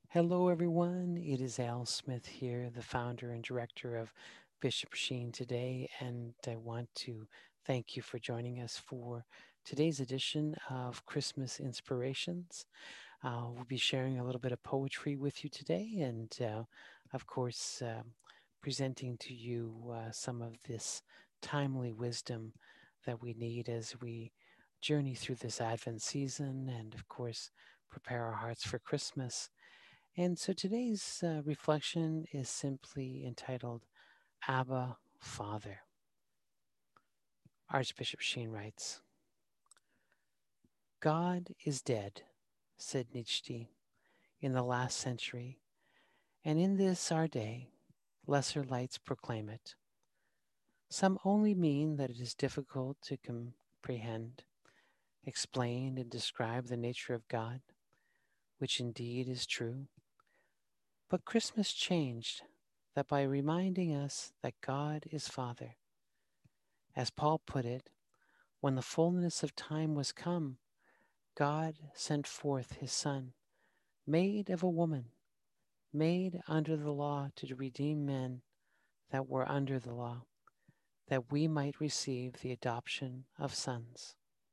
Hello, everyone. It is Al Smith here, the founder and director of Bishop Sheen today, and I want to thank you for joining us for today's edition of Christmas Inspirations. We'll be sharing a little bit of poetry with you today, and of course, presenting to you some of this timely wisdom that we need as we journey through this Advent season and, of course, prepare our hearts for Christmas. And so today's reflection is simply entitled Abba Father. Archbishop Sheen writes, God is dead, said Nietzsche in the last century, and in this our day, lesser lights proclaim it. Some only mean that it is difficult to comprehend, explain, and describe the nature of God, which indeed is true. But Christmas changed that by reminding us that God is Father. As Paul put it, when the fullness of time was come, God sent forth his Son, made of a woman, made under the law to redeem men that were under the law, that we might receive the adoption of sons.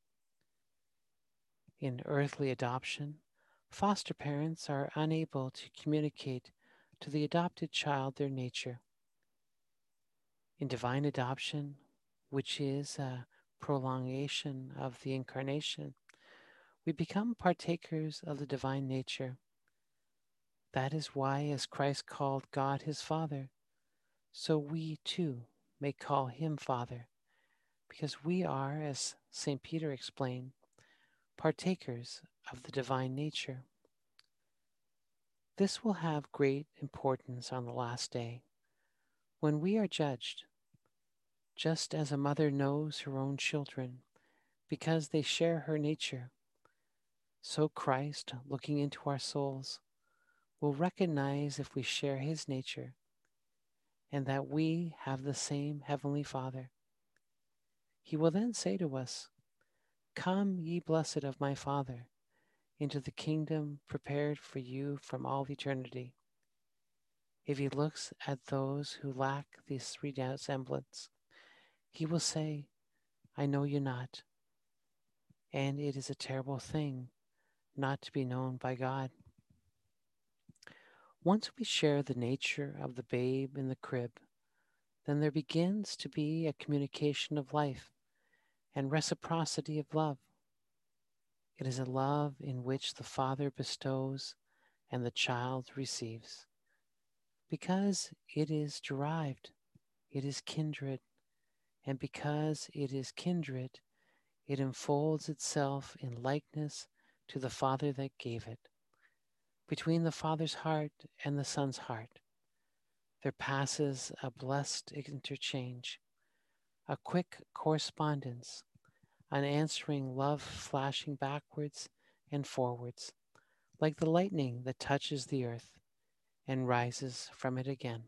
In earthly adoption, foster parents are unable to communicate to the adopted child their nature. In divine adoption, which is a prolongation of the incarnation, we become partakers of the divine nature. That is why, as Christ called God his Father, so we too may call him Father, because we are, as St. Peter explained, partakers of the divine nature. This will have great importance on the last day, when we are judged, just as a mother knows her own children, because they share her nature. So Christ, looking into our souls, will recognize if we share his nature and that we have the same Heavenly Father. He will then say to us, Come, ye blessed of my Father, into the kingdom prepared for you from all eternity. If he looks at those who lack this resemblance, he will say, I know you not, and it is a terrible thing not to be known by God. Once we share the nature of the babe in the crib, then there begins to be a communication of life and reciprocity of love. It is a love in which the Father bestows and the child receives. Because it is derived, it is kindred, and because it is kindred, it enfolds itself in likeness to the Father that gave it. Between the Father's heart and the Son's heart, there passes a blessed interchange, a quick correspondence, an answering love flashing backwards and forwards, like the lightning that touches the earth and rises from it again.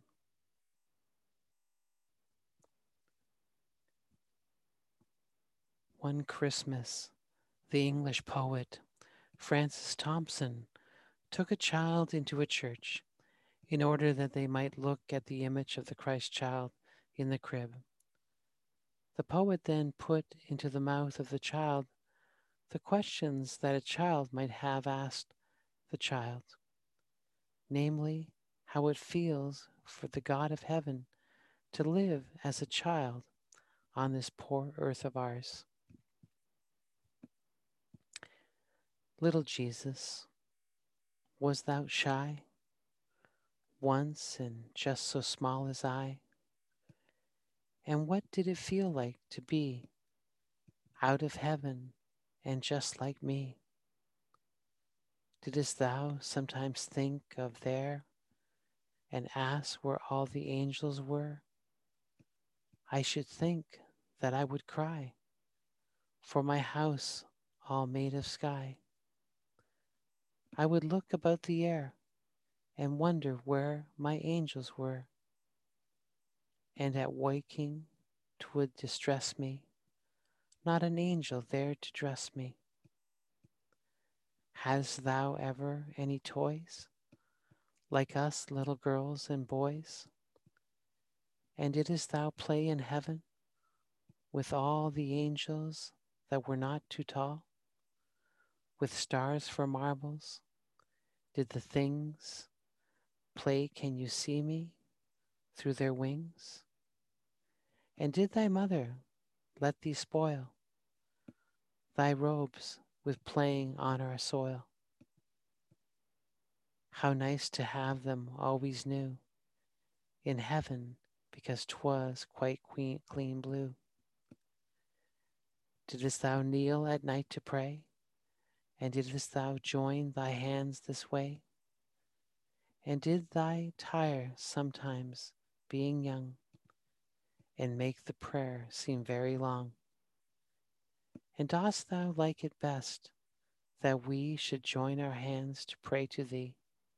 One Christmas, the English poet Francis Thompson took a child into a church in order that they might look at the image of the Christ child in the crib. The poet then put into the mouth of the child the questions that a child might have asked the child, namely, how it feels for the God of heaven to live as a child on this poor earth of ours. Little Jesus, was thou shy once and just so small as I? And what did it feel like to be out of heaven and just like me? Didst thou sometimes think of there and ask where all the angels were? I should think that I would cry for my house all made of sky. I would look about the air and wonder where my angels were, and at waking 'twould distress me, not an angel there to dress me. Hadst thou ever any toys? like us little girls and boys? And didst thou play in heaven with all the angels that were not too tall? With stars for marbles, did the things play Can you see me through their wings? And did thy mother let thee spoil thy robes with playing on our soil? How nice to have them always new in heaven, because 'twas quite clean blue. Didst thou kneel at night to pray? And didst thou join thy hands this way? And did thy tire sometimes, being young, and make the prayer seem very long? And dost thou like it best that we should join our hands to pray to thee?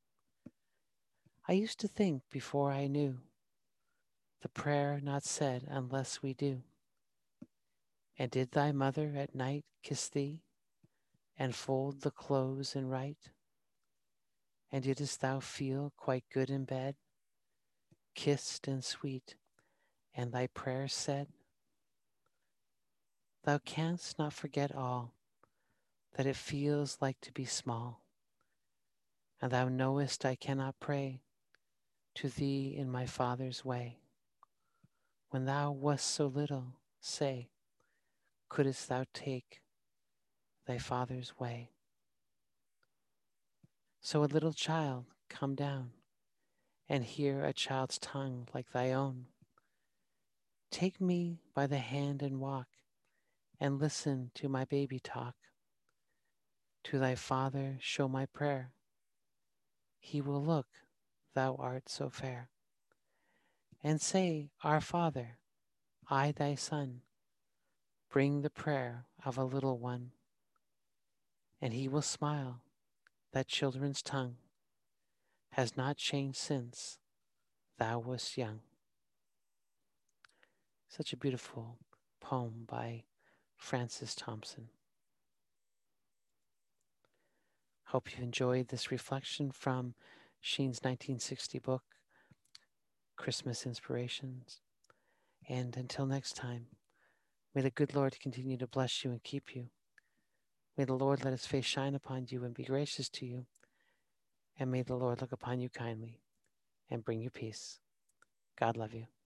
I used to think before I knew the prayer not said unless we do. And did thy mother at night kiss thee, and fold the clothes in right? And didst thou feel quite good in bed, kissed and sweet, and thy prayers said? Thou canst not forget all that it feels like to be small, and thou knowest I cannot pray to thee in my Father's way. When thou wast so little, say, couldst thou take thy Father's way? So a little child, come down, and hear a child's tongue like thy own. Take me by the hand and walk, and listen to my baby talk. To thy Father show my prayer. He will look, thou art so fair, and say, Our Father, I thy Son, bring the prayer of a little one. And he will smile, that children's tongue has not changed since thou wast young. Such a beautiful poem by Francis Thompson. Hope you enjoyed this reflection from Sheen's 1960 book, Christmas Inspirations. And until next time, may the good Lord continue to bless you and keep you. May the Lord let his face shine upon you and be gracious to you. And may the Lord look upon you kindly and bring you peace. God love you.